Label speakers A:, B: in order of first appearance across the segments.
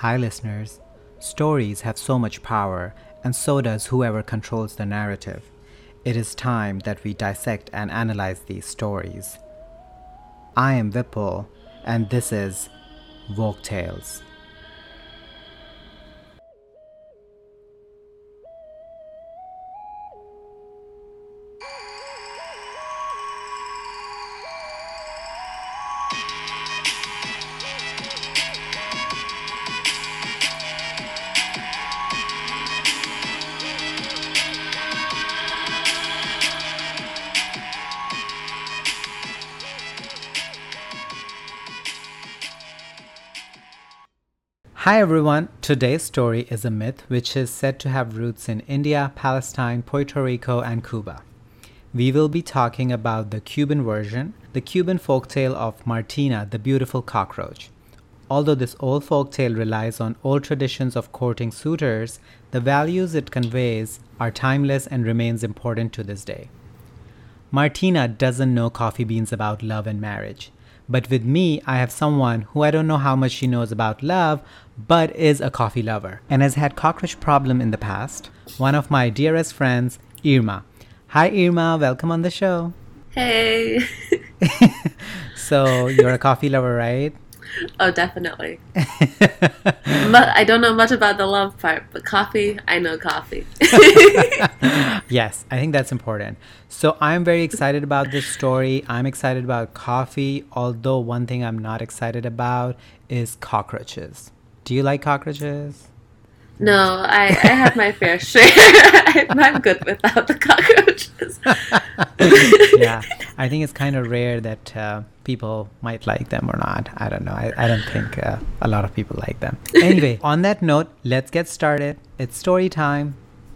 A: Hi, listeners. Stories have so much power, and so does whoever controls the narrative. It is time that we dissect and analyze these stories. I am Vipul, and this is Vogue Tales. Hi everyone. Today's story is a myth which is said to have roots in India, Palestine, Puerto Rico, and Cuba. We will be talking about the Cuban version, the Cuban folktale of Martina, the beautiful cockroach. Although this old folktale relies on old traditions of courting suitors, the values it conveys are timeless and remains important to this day. Martina doesn't know coffee beans about love and marriage. But with me, I have someone who I don't know how much she knows about love, but is a coffee lover and has had cockroach problem in the past. One of my dearest friends, Irma. Hi Irma, welcome on the show.
B: Hey.
A: So you're a coffee lover, right?
B: Oh, definitely. But I don't know much about the love part, but coffee, I know coffee.
A: Yes, I think that's important. So I'm very excited about this story. I'm excited about coffee, although one thing I'm not excited about is cockroaches. Do you like cockroaches?
B: No, I have my fair share. I'm good without the cockroaches.
A: Yeah, I think it's kind of rare that people might like them or not. I don't know. I don't think a lot of people like them. Anyway, on that note, let's get started. It's story time.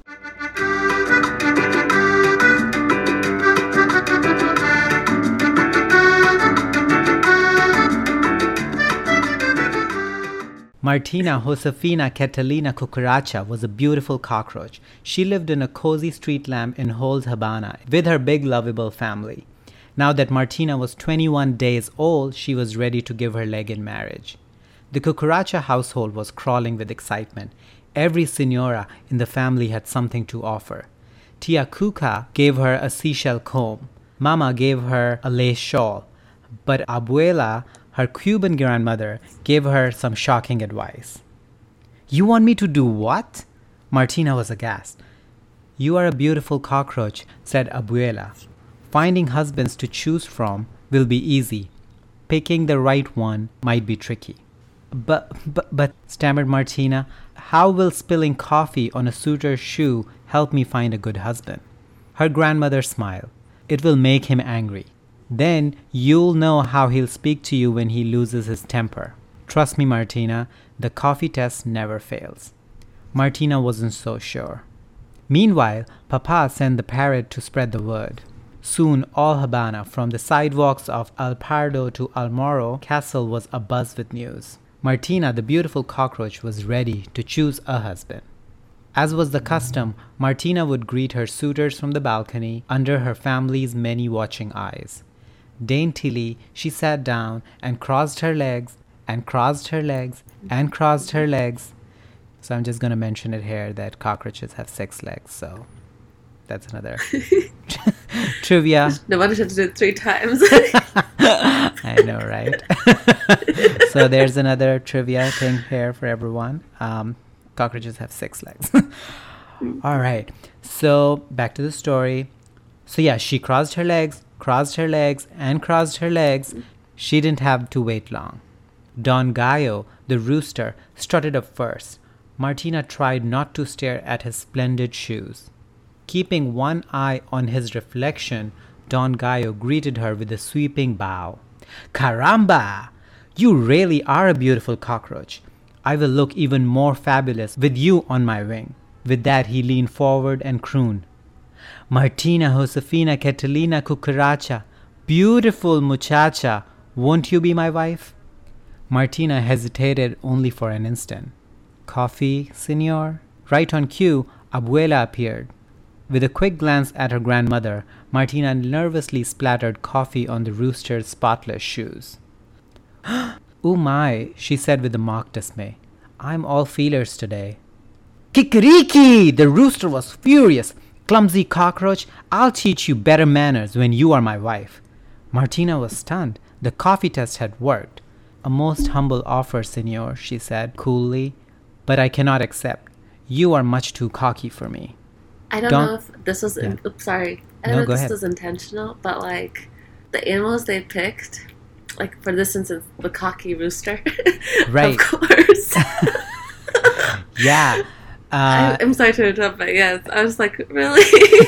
A: Martina Josefina Catalina Cucaracha was a beautiful cockroach. She lived in a cozy street lamp in Holz, Habana, with her big lovable family. Now that Martina was 21 days old, she was ready to give her leg in marriage. The Cucaracha household was crawling with excitement. Every señora in the family had something to offer. Tia Cuca gave her a seashell comb. Mama gave her a lace shawl. But Abuela, her Cuban grandmother, gave her some shocking advice. "You want me to do what?" Martina was aghast. "You are a beautiful cockroach," said Abuela. "Finding husbands to choose from will be easy. Picking the right one might be tricky." But, stammered Martina, "how will spilling coffee on a suitor's shoe help me find a good husband?" Her grandmother smiled. "It will make him angry. Then you'll know how he'll speak to you when he loses his temper. Trust me, Martina, the coffee test never fails." Martina wasn't so sure. Meanwhile, Papa sent the parrot to spread the word. Soon all Habana, from the sidewalks of El Pardo to Almoro Castle, was abuzz with news. Martina, the beautiful cockroach, was ready to choose a husband. As was the custom, Martina would greet her suitors from the balcony under her family's many watching eyes. Daintily, she sat down and crossed her legs and crossed her legs and crossed her legs. So I'm just going to mention it here that cockroaches have 6 legs. So that's another trivia.
B: No wonder should do it 3 times.
A: I know, right? So there's another trivia thing here for everyone. Cockroaches have 6 legs. All right. So back to the story. So yeah, she crossed her legs, and crossed her legs. She didn't have to wait long. Don Gallo, the rooster, strutted up first. Martina tried not to stare at his splendid shoes. Keeping one eye on his reflection, Don Gallo greeted her with a sweeping bow. "Caramba! You really are a beautiful cockroach. I will look even more fabulous with you on my wing." With that, he leaned forward and crooned, "Martina Josefina Catalina Cucaracha, beautiful muchacha, won't you be my wife?" Martina hesitated only for an instant. "Coffee, senor?" Right on cue, Abuela appeared. With a quick glance at her grandmother, Martina nervously splattered coffee on the rooster's spotless shoes. "Oh my," she said with a mock dismay. I'm all feelers today. Kikeriki! The rooster was furious. Clumsy cockroach, I'll teach you better manners when you are my wife. Martina was stunned. The coffee test had worked. A most humble offer, senor, she said coolly, but I cannot accept. You are much too cocky for me.
B: I don't
A: Don't-
B: know if this was.
A: Yeah.
B: Oops, sorry. I
A: No,
B: don't know
A: go
B: if this
A: ahead.
B: was intentional, but like the animals they picked, like for this instance, the cocky rooster.
A: Right.
B: Of course.
A: Yeah.
B: I'm sorry to interrupt, but yes, I was like, really?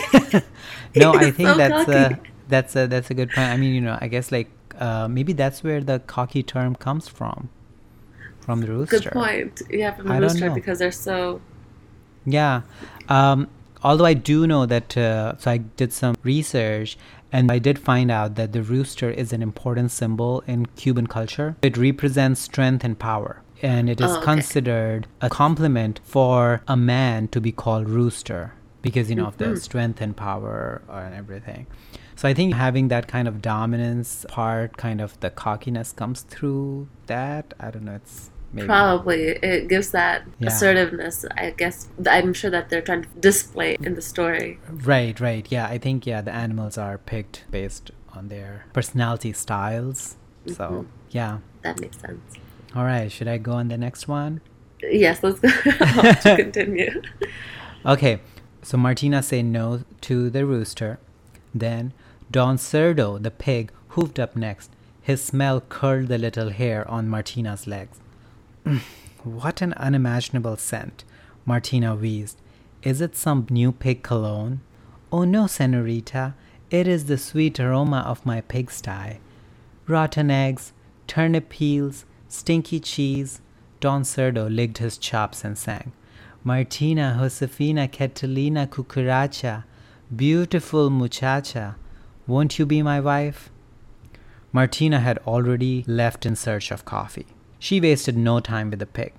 A: No, I
B: He's
A: think
B: so
A: that's
B: cocky.
A: a good point. I mean, I guess like maybe that's where the cocky term comes from the rooster.
B: Good point. Yeah, from the
A: I don't
B: rooster
A: know.
B: because they're so.
A: Yeah. Although I do know that, so I did some research and I did find out that the rooster is an important symbol in Cuban culture. It represents strength and power. And it is
B: Oh, okay.
A: considered a compliment for a man to be called rooster because, of the strength and power and everything. So I think having that kind of dominance part, kind of the cockiness comes through that. I don't know. It's maybe.
B: Probably it gives that
A: Yeah.
B: assertiveness. I guess I'm sure that they're trying to display in the story.
A: Right. Yeah, I think, the animals are picked based on their personality styles. So, yeah.
B: That makes sense.
A: All right, should I go on the next one?
B: Yes, let's go. To continue.
A: Okay, so Martina said no to the rooster. Then Don Cerdo, the pig, hoofed up next. His smell curled the little hair on Martina's legs. What an unimaginable scent, Martina wheezed. Is it some new pig cologne? Oh no, senorita, it is the sweet aroma of my pigsty. Rotten eggs, turnip peels, stinky cheese. Don Cerdo licked his chops and sang, Martina, Josefina, Catalina, Cucaracha, beautiful muchacha, won't you be my wife? Martina had already left in search of coffee. She wasted no time with the pig.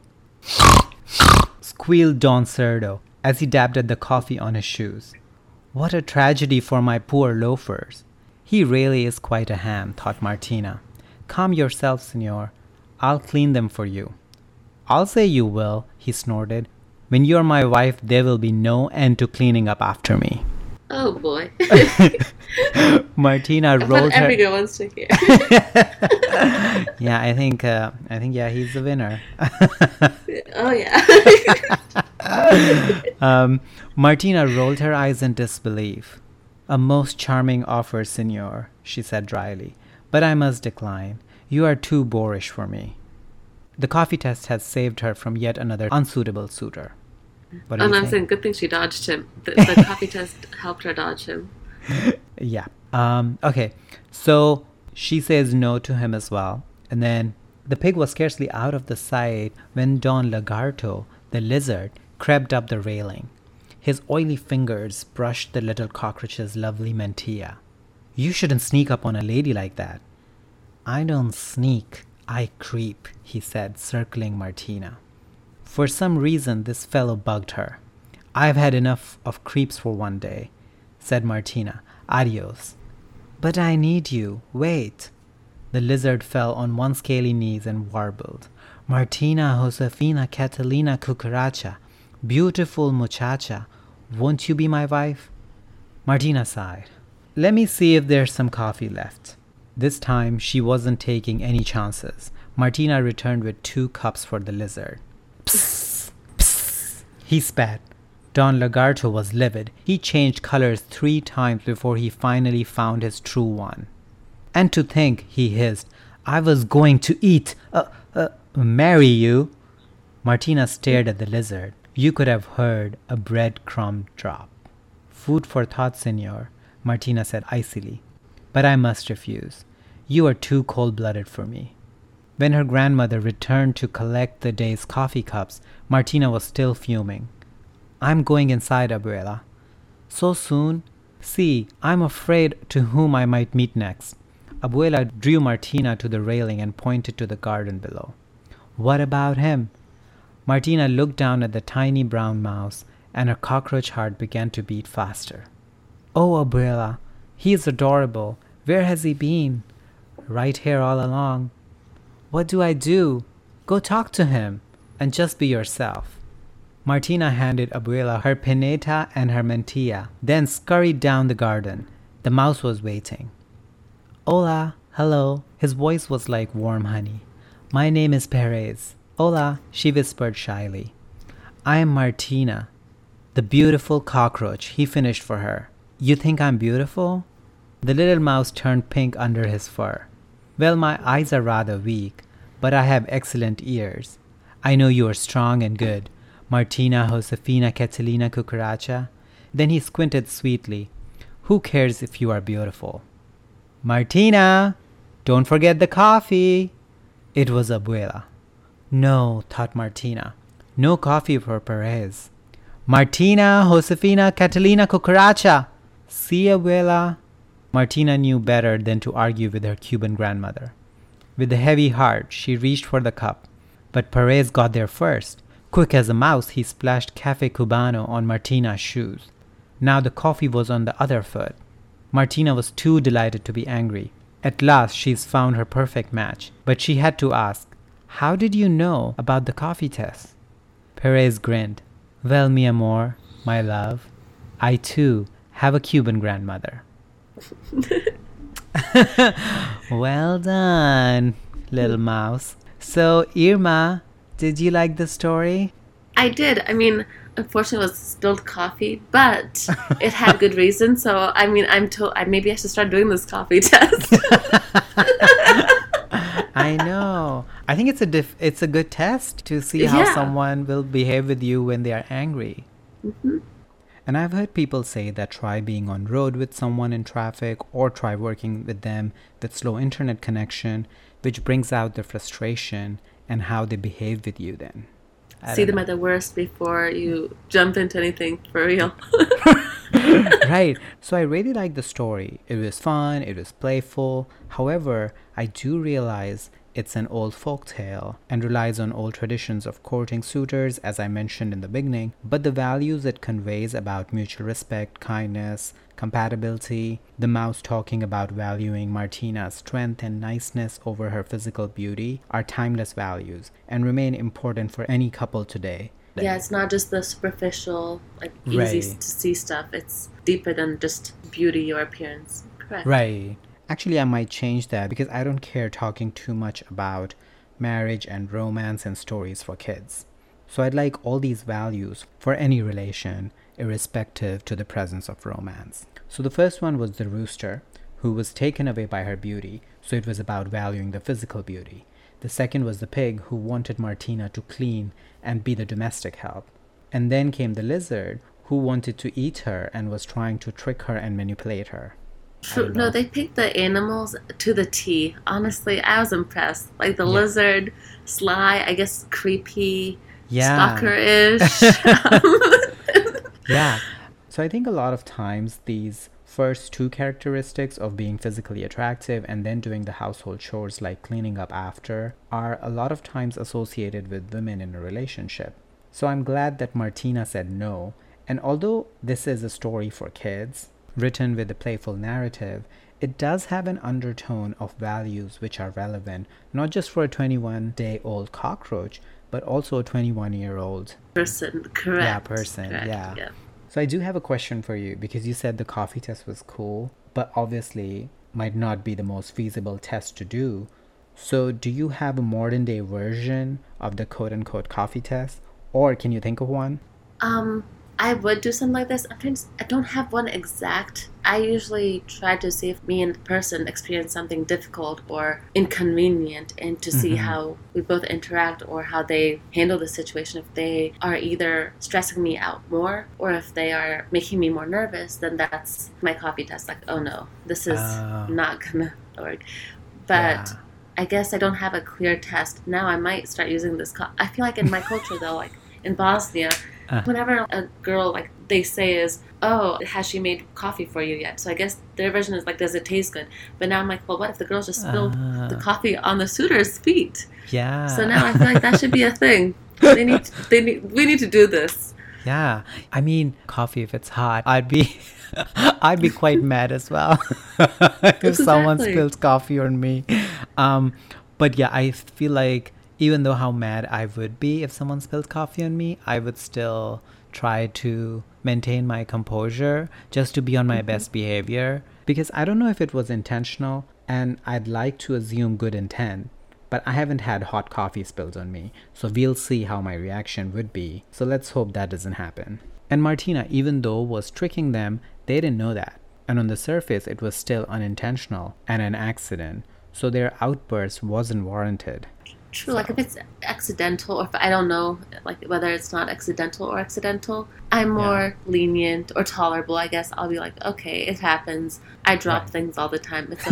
A: Squealed Don Cerdo as he dabbed at the coffee on his shoes. What a tragedy for my poor loafers. He really is quite a ham, thought Martina. Calm yourself, senor. I'll clean them for you. I'll say you will, he snorted. When you're my wife, there will be no end to cleaning up after me.
B: Oh boy.
A: Martina
B: What
A: rolled
B: every
A: her.
B: girl wants to hear.
A: Yeah, I think, he's the winner.
B: Oh yeah.
A: Martina rolled her eyes in disbelief. A most charming offer, senor, she said dryly, but I must decline. You are too boorish for me. The coffee test had saved her from yet another unsuitable suitor. What do
B: And
A: you
B: I'm
A: think?
B: saying good thing she dodged him. The coffee test helped her dodge him.
A: Yeah. Okay. So she says no to him as well. And then the pig was scarcely out of the sight when Don Lagarto, the lizard, crept up the railing. His oily fingers brushed the little cockroach's lovely mantilla. You shouldn't sneak up on a lady like that. I don't sneak, I creep, he said, circling Martina. For some reason, this fellow bugged her. I've had enough of creeps for one day, said Martina. Adios. But I need you. Wait. The lizard fell on one scaly knees and warbled. Martina, Josefina, Catalina, Cucaracha. Beautiful muchacha. Won't you be my wife? Martina sighed. Let me see if there's some coffee left. This time she wasn't taking any chances. Martina returned with 2 cups for the lizard. Psst, psst, he spat. Don Lagarto was livid. He changed colors 3 times before he finally found his true one. And to think, he hissed, I was going to marry you. Martina stared at the lizard. You could have heard a breadcrumb drop. Food for thought, senor, Martina said icily. But I must refuse. You are too cold-blooded for me. When her grandmother returned to collect the day's coffee cups, Martina was still fuming. I'm going inside, Abuela. So soon? See, I'm afraid to whom I might meet next. Abuela drew Martina to the railing and pointed to the garden below. What about him? Martina looked down at the tiny brown mouse, and her cockroach heart began to beat faster. Oh, Abuela, he is adorable. Where has he been? Right here all along. What do I do? Go talk to him. and just be yourself. Martina handed Abuela her pineta and her mantilla, then scurried down the garden. The mouse was waiting. Hola, hello. His voice was like warm honey. My name is Perez. Hola, she whispered shyly. I am Martina, the beautiful cockroach, he finished for her. You think I'm beautiful? The little mouse turned pink under his fur. Well, my eyes are rather weak, but I have excellent ears. I know you are strong and good, Martina Josefina Catalina Cucaracha. Then he squinted sweetly. Who cares if you are beautiful? Martina, don't forget the coffee. It was Abuela. No, thought Martina. No coffee for Perez. Martina Josefina Catalina Cucaracha. See, Abuela. Martina knew better than to argue with her Cuban grandmother. With a heavy heart, she reached for the cup. But Perez got there first. Quick as a mouse, he splashed Cafe Cubano on Martina's shoes. Now the coffee was on the other foot. Martina was too delighted to be angry. At last she's found her perfect match. But she had to ask, how did you know about the coffee test? Perez grinned. Well, mi amor, my love, I too have a Cuban grandmother. Well done, little mouse. So, Irma, did you like the story?
B: I did. I mean, unfortunately, it was spilled coffee, but it had good reason. So, I mean, maybe I should start doing this coffee test.
A: I know. I think it's a good test to see how someone will behave with you when they are angry. Mm-hmm. And I've heard people say that try being on road with someone in traffic or try working with them with slow internet connection, which brings out their frustration and how they behave with you then.
B: See them at the worst before you jump into anything for real.
A: Right. So I really like the story. It was fun. It was playful. However, I do realize it's an old folk tale and relies on old traditions of courting suitors, as I mentioned in the beginning, but the values it conveys about mutual respect, kindness, compatibility, the mouse talking about valuing Martina's strength and niceness over her physical beauty are timeless values and remain important for any couple today.
B: Yeah, it's not just the superficial, like easy to see stuff. It's deeper than just beauty or appearance. Correct.
A: Right. Actually, I might change that because I don't care talking too much about marriage and romance and stories for kids. So I'd like all these values for any relation, irrespective to the presence of romance. So the first one was the rooster, who was taken away by her beauty, so it was about valuing the physical beauty. The second was the pig, who wanted Martina to clean and be the domestic help. And then came the lizard, who wanted to eat her and was trying to trick her and manipulate her.
B: No, they picked the animals to the T. Honestly, I was impressed. Like the lizard, sly, I guess creepy, stalker-ish.
A: Yeah. So I think a lot of times these first two characteristics of being physically attractive and then doing the household chores like cleaning up after are a lot of times associated with women in a relationship. So I'm glad that Martina said no. And although this is a story for kids, written with a playful narrative, it does have an undertone of values which are relevant, not just for a 21-day-old cockroach, but also a 21-year-old
B: person. Correct.
A: Yeah, person.
B: Correct.
A: Yeah. So I do have a question for you, because you said the coffee test was cool, but obviously might not be the most feasible test to do. So do you have a modern day version of the quote-unquote coffee test, or can you think of one?
B: I would do something like this. I don't have one exact. I usually try to see if me and the person experience something difficult or inconvenient, and to see how we both interact or how they handle the situation. If they are either stressing me out more or if they are making me more nervous, then that's my coffee test. Like, oh no, this is not gonna work. But I guess I don't have a clear test. Now I might start using this. I feel like in my culture though, like in Bosnia, whenever a girl, like they say is, oh, has she made coffee for you yet? So I guess their version is like, does it taste good? But now I'm like, well, what if the girls just spilled the coffee on the suitor's feet?
A: Yeah.
B: So now I feel like that should be a thing. We need to do this.
A: Yeah. I mean, coffee, if it's hot, I'd be quite mad as well if someone spills coffee on me. But yeah, I feel like even though how mad I would be if someone spilled coffee on me, I would still try to maintain my composure just to be on my best behavior, because I don't know if it was intentional, and I'd like to assume good intent, but I haven't had hot coffee spilled on me, so we'll see how my reaction would be. So let's hope that doesn't happen. And Martina, even though was tricking them, they didn't know that. And on the surface, it was still unintentional and an accident, so their outburst wasn't warranted.
B: True, like if it's accidental, or if I don't know, like whether it's not accidental or accidental, I'm more lenient or tolerable, I guess. I'll be like, okay, it happens. I drop things all the time. It's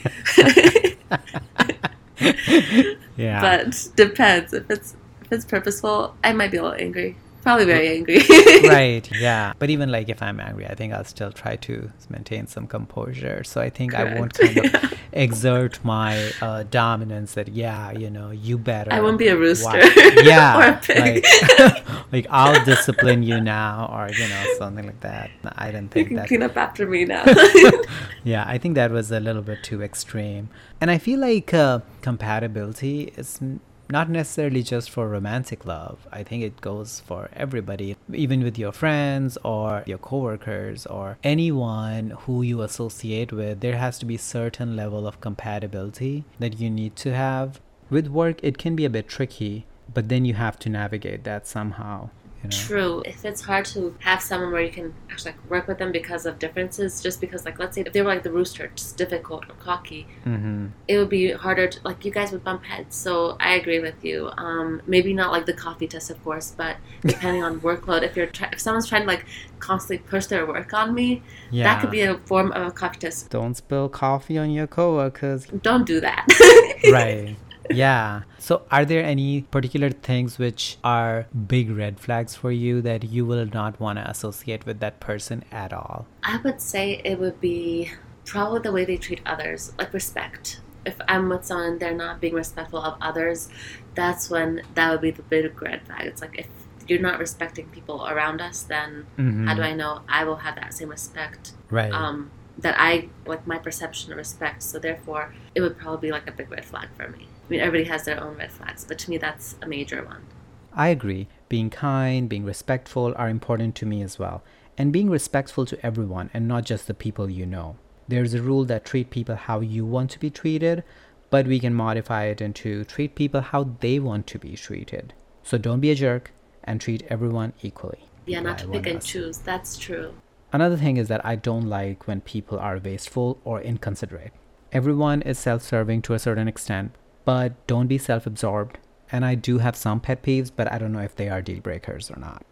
B: okay.
A: Yeah.
B: But depends. If it's purposeful, I might be a little angry. Probably very angry.
A: Right, yeah. But even like if I'm angry, I think I'll still try to maintain some composure. So I think I won't kind of exert my dominance that, you better.
B: I won't be a rooster.
A: Yeah.
B: Or a pig.
A: Like I'll discipline you now, or, something like that. I didn't think
B: you can
A: that.
B: clean up after me now.
A: Yeah, I think that was a little bit too extreme. And I feel like compatibility is not necessarily just for romantic love. I think it goes for everybody, even with your friends or your coworkers or anyone who you associate with. There has to be certain level of compatibility that you need to have. With work, it can be a bit tricky, but then you have to navigate that somehow.
B: True. If it's hard to have someone where you can actually work with them because of differences, just because, let's say if they were like the rooster, just difficult or cocky, it would be harder to, you guys would bump heads. So I agree with you. Maybe not like the coffee test, of course, but depending on workload, if someone's trying to constantly push their work on me, that could be a form of a coffee test.
A: Don't spill coffee on your coworkers.
B: Don't do that.
A: Right. Yeah. So are there any particular things which are big red flags for you that you will not want to associate with that person at all?
B: I would say it would be probably the way they treat others, like respect. If I'm with someone, they're not being respectful of others, that's when that would be the big red flag. It's like, if you're not respecting people around us, then how do I know I will have that same respect?
A: Right.
B: That I, my perception of respect, so therefore it would probably be a big red flag for me. I mean, everybody has their own red flags, but to me that's a major one.
A: I agree. Being kind, being respectful are important to me as well. And being respectful to everyone and not just the people you know. There's a rule that treat people how you want to be treated, but we can modify it into treat people how they want to be treated. So don't be a jerk and treat everyone equally.
B: Yeah, not to pick and choose. That's true.
A: Another thing is that I don't like when people are wasteful or inconsiderate. Everyone is self-serving to a certain extent, but don't be self-absorbed. And I do have some pet peeves, but I don't know if they are deal breakers or not.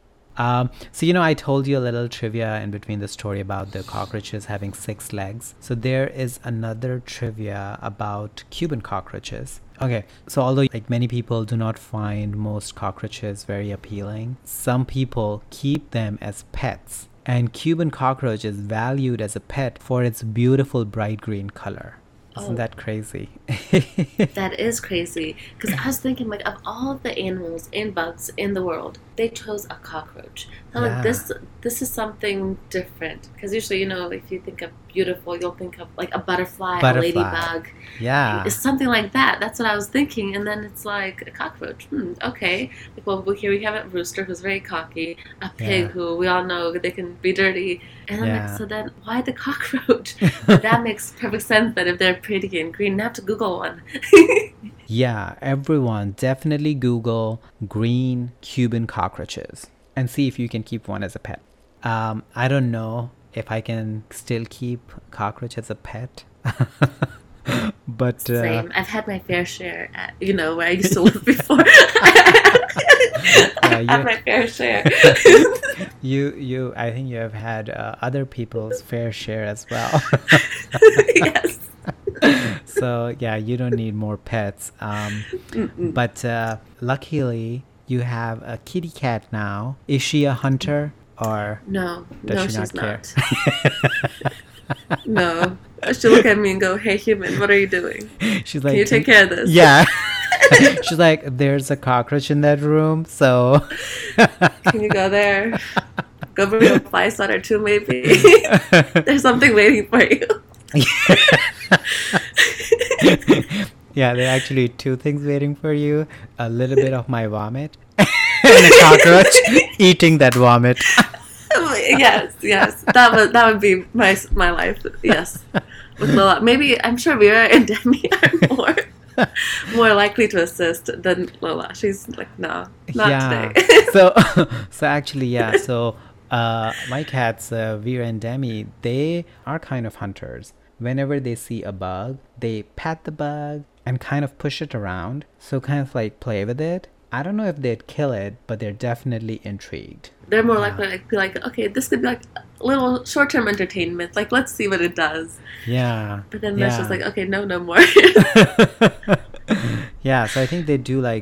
A: So, I told you a little trivia in between the story about the cockroaches having 6 legs. So there is another trivia about Cuban cockroaches. Okay, so although many people do not find most cockroaches very appealing, some people keep them as pets. And Cuban cockroach is valued as a pet for its beautiful bright green color. Isn't that crazy?
B: That is crazy. Because I was thinking, of all of the animals and bugs in the world, they chose a cockroach. So this is something different. Because usually, if you think of beautiful, you'll think of a butterfly, a ladybug.
A: Yeah.
B: It's something like that. That's what I was thinking. And then it's a cockroach. Okay. Well, here we have a rooster who's very cocky, a pig who we all know they can be dirty. And then so then why the cockroach? That makes perfect sense that if they're pretty and green, you have to Google one.
A: Yeah, everyone definitely Google green Cuban cockroaches and see if you can keep one as a pet. I don't know if I can still keep cockroach as a pet. But
B: same. I've had my fair share at, where I used to live before. I've had my fair share.
A: You I think you have had other people's fair share as well.
B: Yes.
A: So you don't need more pets. But luckily you have a kitty cat now. Is she a hunter or
B: no?
A: Does she
B: she's
A: care?
B: Not. No. She'll look at me and go, "Hey, human, what are you doing?
A: She's like,
B: can you take care of this?"
A: Yeah. She's like, "There's a cockroach in that room, so
B: can you go there? Go bring a fly swatter too, maybe. There's something waiting for you."
A: Yeah, there are actually two things waiting for you. A little bit of my vomit and a cockroach eating that vomit.
B: Yes. That would be my life. Yes. With Lola. Maybe, I'm sure Vera and Demi are more likely to assist than Lola. She's like, no, not today.
A: So actually, yeah. So my cats, Vera and Demi, they are kind of hunters. Whenever they see a bug, they pat the bug and kind of push it around. So kind of like play with it. I don't know if they'd kill it, but they're definitely intrigued.
B: They're more likely to be like, okay, this could be like a little short-term entertainment. Like, let's see what it does.
A: Yeah.
B: But then Mitch is like, okay, no more.
A: Yeah, so I think they do like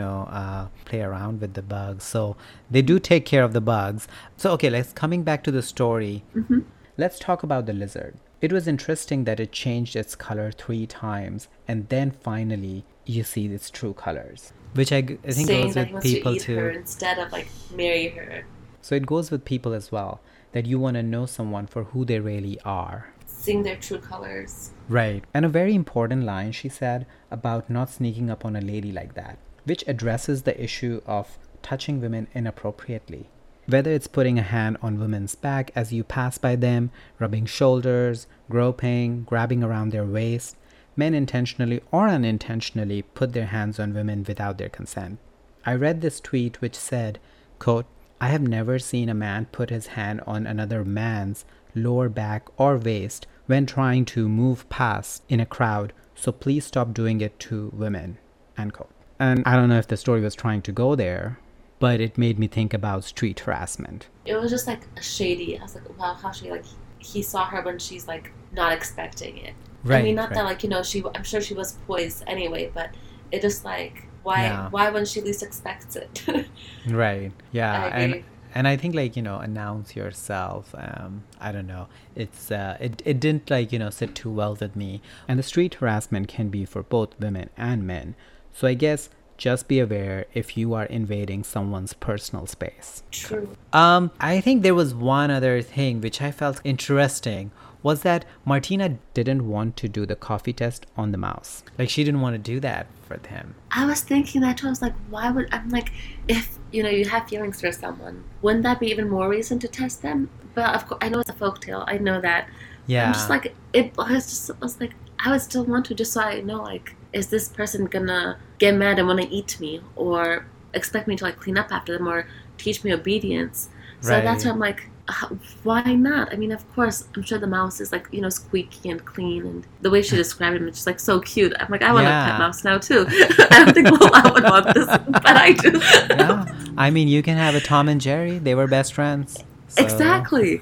A: to, play around with the bugs. So they do take care of the bugs. So, okay, coming back to the story.
B: Mm-hmm.
A: Let's talk about the lizard. It was interesting that it changed its color 3 times, and then finally you see its true colors, which I think
B: saying
A: goes
B: that
A: with
B: he
A: people
B: wants to eat
A: too.
B: her instead of like marry her.
A: So it goes with people as well, that you want to know someone for who they really are.
B: Seeing their true colors.
A: Right. And a very important line she said about not sneaking up on a lady like that, which addresses the issue of touching women inappropriately. Whether it's putting a hand on women's back as you pass by them, rubbing shoulders, groping, grabbing around their waist, men intentionally or unintentionally put their hands on women without their consent. I read this tweet which said, quote, "I have never seen a man put his hand on another man's lower back or waist when trying to move past in a crowd, so please stop doing it to women," end quote. And I don't know if the story was trying to go there, but it made me think about street harassment.
B: It was just like shady. I was like, wow, how she like he saw her when she's like not expecting it.
A: Right.
B: I mean, not that like I'm sure she was poised anyway, but it just like why when she least expects it.
A: Right. Yeah.
B: I agree.
A: And I think announce yourself. I don't know. It's it didn't sit too well with me. And the street harassment can be for both women and men. So I guess just be aware if you are invading someone's personal space.
B: True.
A: I think there was one other thing which I felt interesting, was that Martina didn't want to do the coffee test on the mouse. Like, she didn't want to do that for him.
B: I was thinking that too. I was like, I'm like, if you have feelings for someone, wouldn't that be even more reason to test them? But of course, I know it's a folktale. I know that.
A: Yeah.
B: I'm just like, I was like, I would still want to, just so I know, like, is this person gonna get mad and want to eat me, or expect me to like clean up after them, or teach me obedience? So that's why I'm like, why not? I mean, of course, I'm sure the mouse is like, squeaky and clean, and the way she described him, it's just like so cute. I'm like, I want a pet mouse now too. I don't think I would want this, but I do.
A: Yeah. I mean, you can have a Tom and Jerry. They were best friends. So.
B: Exactly.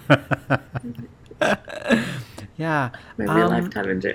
A: Yeah.
B: My real life Tom and Jerry.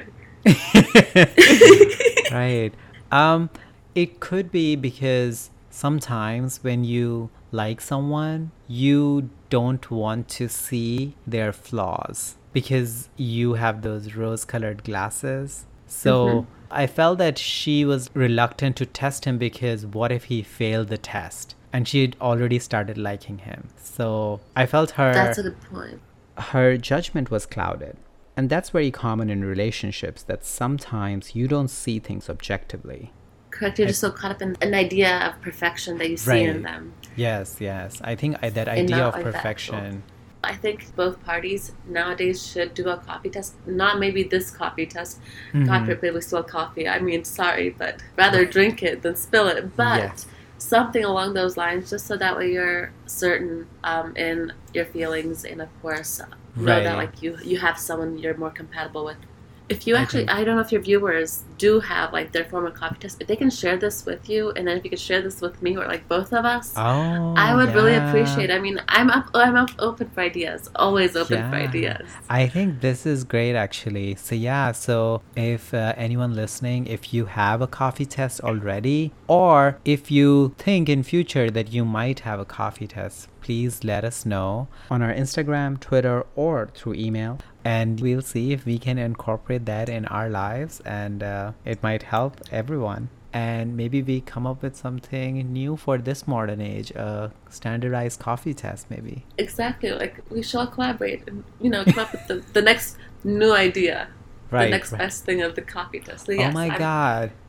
A: Right. It could be because sometimes when you like someone, you don't want to see their flaws because you have those rose-colored glasses. So I felt that she was reluctant to test him because what if he failed the test? And she had already started liking him. So I felt
B: That's a good point.
A: Her judgment was clouded. And that's very common in relationships, that sometimes you don't see things objectively.
B: Correct. You're just so caught up in an idea of perfection that you see in them.
A: Yes. I think that idea of perfection.
B: I think both parties nowadays should do a coffee test. Not maybe this coffee test. God forbid we spill coffee. I mean, sorry, but rather drink it than spill it. But something along those lines, just so that way you're certain in your feelings, and of course know that like you have someone you're more compatible with. If you actually, I don't know if your viewers do have like their form of coffee test, if they can share this with you, and then if you could share this with me or like both of us, I would really appreciate it. I mean, I'm open for ideas, always open for ideas.
A: I think this is great actually. So if anyone listening, if you have a coffee test already, or if you think in future that you might have a coffee test, please let us know on our Instagram, Twitter, or through email. And we'll see if we can incorporate that in our lives, and it might help everyone. And maybe we come up with something new for this modern age, a standardized coffee test maybe.
B: Exactly. Like, we shall collaborate and, come up with the next new idea. The next best thing of the coffee test. So yes,
A: God.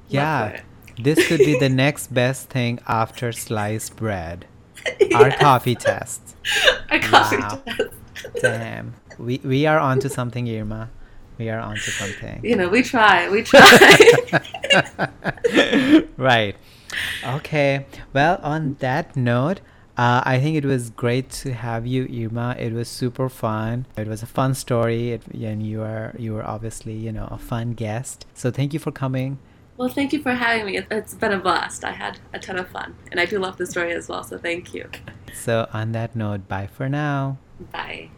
A: Yeah,
B: for it.
A: this could be the next best thing after sliced bread. Our
B: Yes.
A: coffee test.
B: Our coffee
A: Wow.
B: test.
A: Damn. We are onto something, Irma. We are onto something.
B: You know, we try. We try.
A: Right. Okay. Well, on that note, I think it was great to have you, Irma. It was super fun. It was a fun story, and you were obviously, a fun guest. So thank you for coming.
B: Well, thank you for having me. It's been a blast. I had a ton of fun. And I do love the story as well, so thank you.
A: So on that note, bye for now.
B: Bye.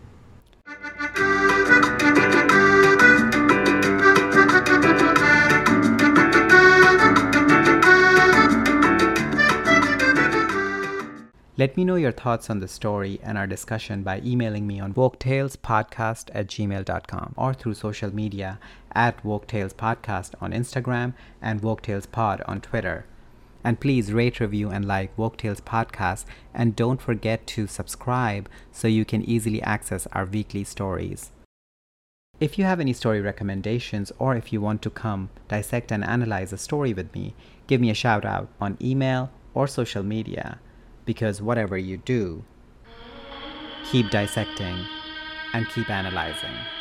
A: Let me know your thoughts on the story and our discussion by emailing me on woketalespodcast@gmail.com or through social media at woketalespodcast on Instagram and woketalespod on Twitter. And please rate, review, and like Woke Tales Podcast, and don't forget to subscribe so you can easily access our weekly stories. If you have any story recommendations, or if you want to come dissect and analyze a story with me, give me a shout out on email or social media. Because whatever you do, keep dissecting and keep analyzing.